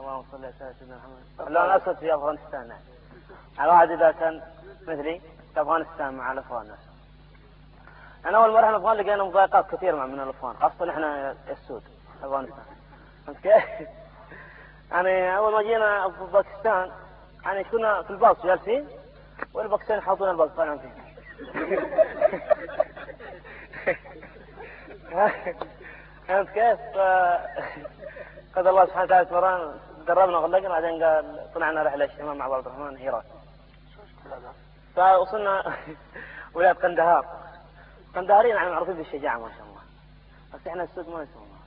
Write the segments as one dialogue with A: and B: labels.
A: اللهم صل على سيدنا محمد. اللون الأسود في أفغانستان يعني. الواحد إذا كان مثلي في أفغانستان مع الأفغان نفسه. أنا أول ما رحنا أفغان لقينا مضايقات كثير من الأفغان، خاصة إحنا السود أفغانستان. فهمت كيف؟ يعني أول ما جينا في باكستان يعني كنا في الباص جالسين والباكستان حاطين الباص طالعين فيه. فهمت كيف؟ قدر الله سبحانه وتعالى مران دربنا وغلقنا، بعدين قال طلعنا رحلة الشمال مع عبد الرحمن هيرات. فوصلنا ولاية قندهار. قندهاريين يعني معروفين بالشجاعة ما شاء الله، بس احنا السود ما يسمونه.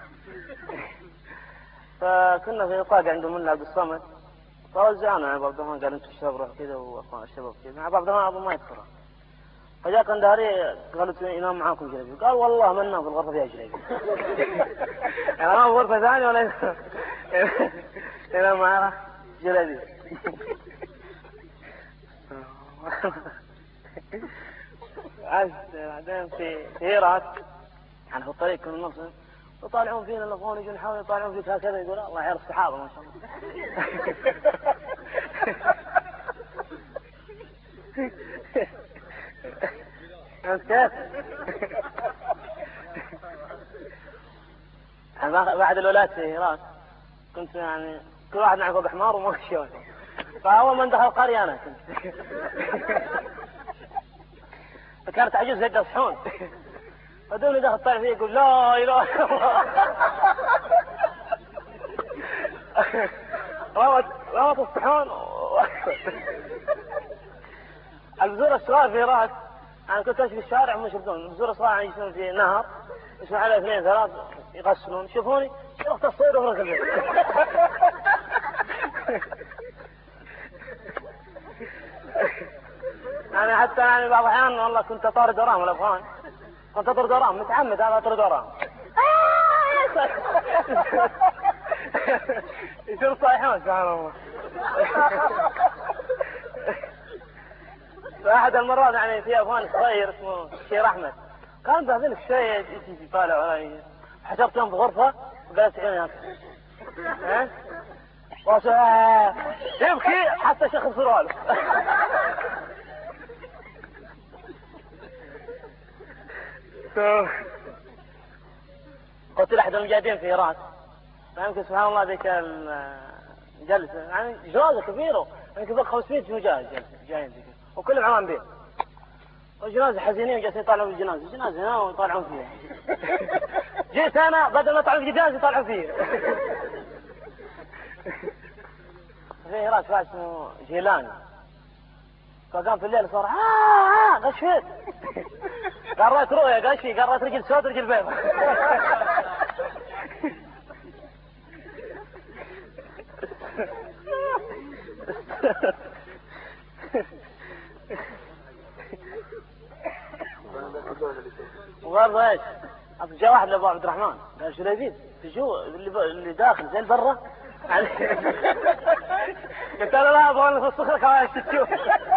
A: فكنا في طاقة عند ملا عبد الصمد، فوزعنا على عبد الرحمن قال انتم الشباب روحوا كذا واخوان الشباب كذا، مع عبد الرحمن ما يدخل. فجاء قندهاري قالوا ينام معاكم جلبي، قال والله ما ننام في الغرفة فيها جلبي. يعني ما غرفة ثانية ولا ينام معنا جلبي. بعدين في هيرات يعني في الطريق كنا نوصل يطالعون فينا الأفغان، يجون يحاولون يطالعون فيك هكذا، يقول الله يعرف الصحابة ما شاء الله. فهمت كيف؟ بعد الولايات في هيرات كنت يعني كل واحد معه فوق حمار وما شلون، فأول من دخل القرية أنا كنت. فكانت عجوز زي الصحون، فدوني دخل طالع فيه يقول لا إله إلا الله. روت الصحون. البذور الصغار في هيرات أنا كنت أمشي في الشارع وهم يشربون البذور الصغار، يجلسون في نهر يسمع عليه 2 3 يغسلون، يشوفوني شفت الصيد وفرق البيت. يعني حتى يعني بعض الأحيان والله كنت أطارد وراهم الأفغان، كنت أطرد وراهم متعمد هذا أطرد وراهم. يصير صايحون سبحان الله. فأحد المرات يعني في أفغان صغير اسمه شير أحمد كان بهذين شوية يجي طالع وراي، حشرت يوم في غرفة وقالت عيوني هكذا يبكي حتى شيخ الصراله. قلت لأحد المجاهدين في هيرات يمكن سبحان الله ذيك الجلسة يعني جوازة كبيرة يمكن فوق 500 مجاهد جايين ذيك وكلهم عوام بيت، وجنازة حزينين جالسين يطالعون في الجنازة هنا ويطالعون فيها. جيت أنا بدل ما يطالعون في الجنازة يطالعون فيها. في هيرات واحد اسمه جيلاني، فقام في الليل صار غشيت. قال رأيت رؤيا قال شيء، قال رأيت رجل سود رجل بيض. وقال ايش؟ جاء واحد لابو عبد الرحمن قال شو لابين تجو اللي داخل زي البرة. قلت له لا ابغى نفسخ كمان تشوف.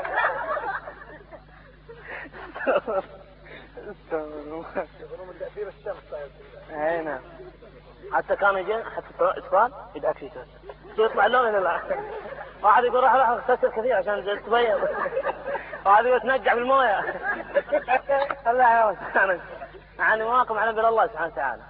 A: هنا حتى كان يجي حتى اطفال يدعك فيه يطلع لون لا واحد يقول راح اغتسل كثير عشان تبين، واحد يقول تنقع بالمويه. الله يعوض يعني مواقف على نبي الله سبحانه وتعالى.